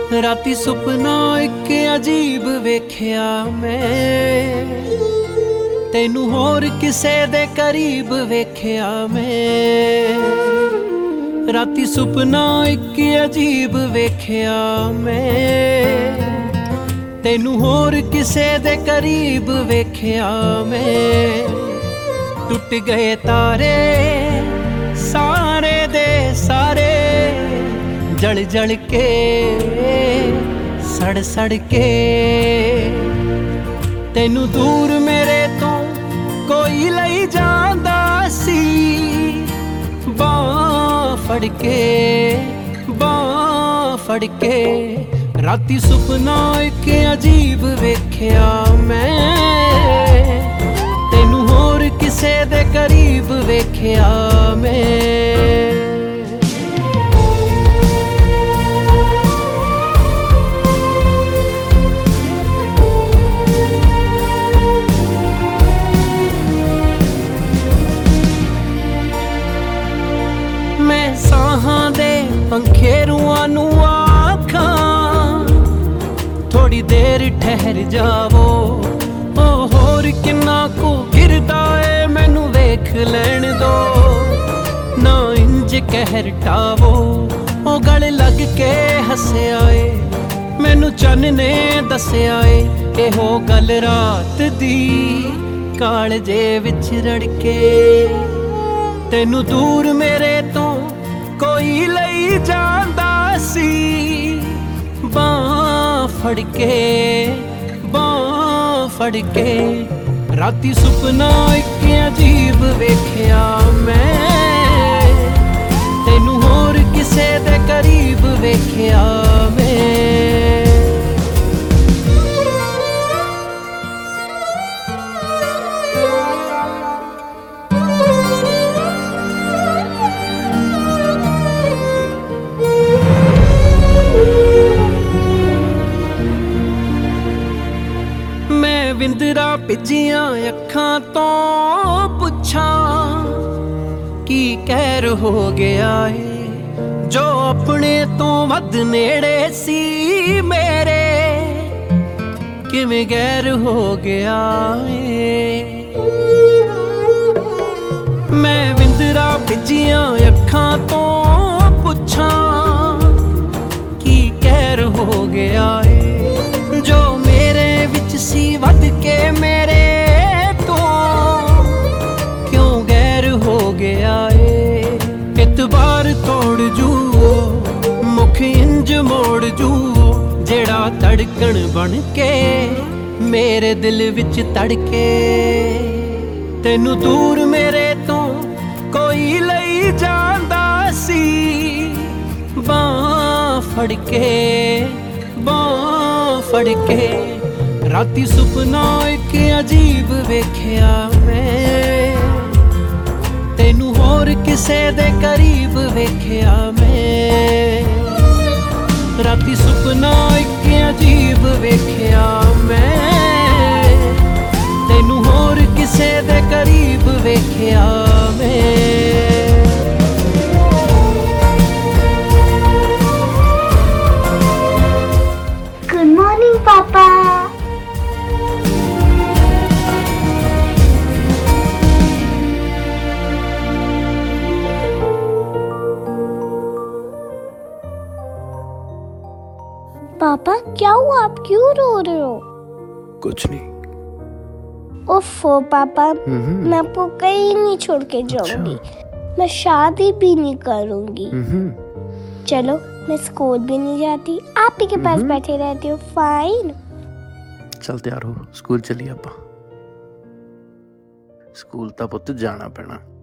राती सुपना एक अजीब वेख्या मैं, तेनू होर किसे दे करीब वेख्या मैं। राती सुपना एक अजीब वेख्या मैं, तेनू होर किसे दे करीब वेख्या मैं। टुट गए तारे सारे दे सारे, जल जल के सड़ सड़ के। तेनू दूर मेरे तो कोई लई जांदा सी, बां फड़ के बां फड़ के। राती सुपना एक अजीब वेख्या मैं, तेनू होर किसे दे करीब वेख्या मैं। मैं साहां दे पंखेरुआं नू आखां, थोड़ी देर ठहर जावो। ओ होर किन्ना को गिरदा ए मैनू वेख लैण दो। ना इंज कहर टावो, ओ गल लग के हस्या ए मैनू चन्न ने दस्या ए। एहो गल रात दी कालजे विच रड़के। तेनू दूर मेरे तो कोई लई जांदा सी, बां फड़ के बां फड़ के। राती सुपना एक अजीब वेख्या मैं, तेनू होर किसे दे करीब वेख्या मैं। विंदरा भिजियां अखां तो पुछां, की कहर हो गया है जो अपने तो वध नेड़े सी मेरे। किवें गैर हो गया है। मैं विंदरा भिजियां अखां तो पुछां, की कहर हो गया है जो मेरे विच सी वध के मेरे तो क्यों गैर हो गया है। इतबार तोड़ जू मुख इंज मोड़ जू, जेड़ा धड़कन बन के मेरे दिल विच तड़के। तेनू दूर मेरे तो कोई लई जांदा सी, बां फड़ के बां फड़ के। राती सुपना एक अजीब वेख्या मैं, तेनू होर किसे दे करीब वेख्या मैं। राती सुपना एक अजीब वेख्या मैं, तेनू होर किसे दे करीब वेख्या मैं। गुड मॉर्निंग पापा। पापा क्या हुआ, आप क्यों रो रहे हो? कुछ नहीं। ओफो पापा, मैं आपको कहीं नहीं छोड़ के जाऊंगी। मैं शादी भी नहीं करूंगी। चलो मैं स्कूल भी नहीं जाती, आप ही के पास बैठे रहती हूँ। फाइन। चल तैयार हो, स्कूल चलिए। आप स्कूल तो पुत्त जाना पैना।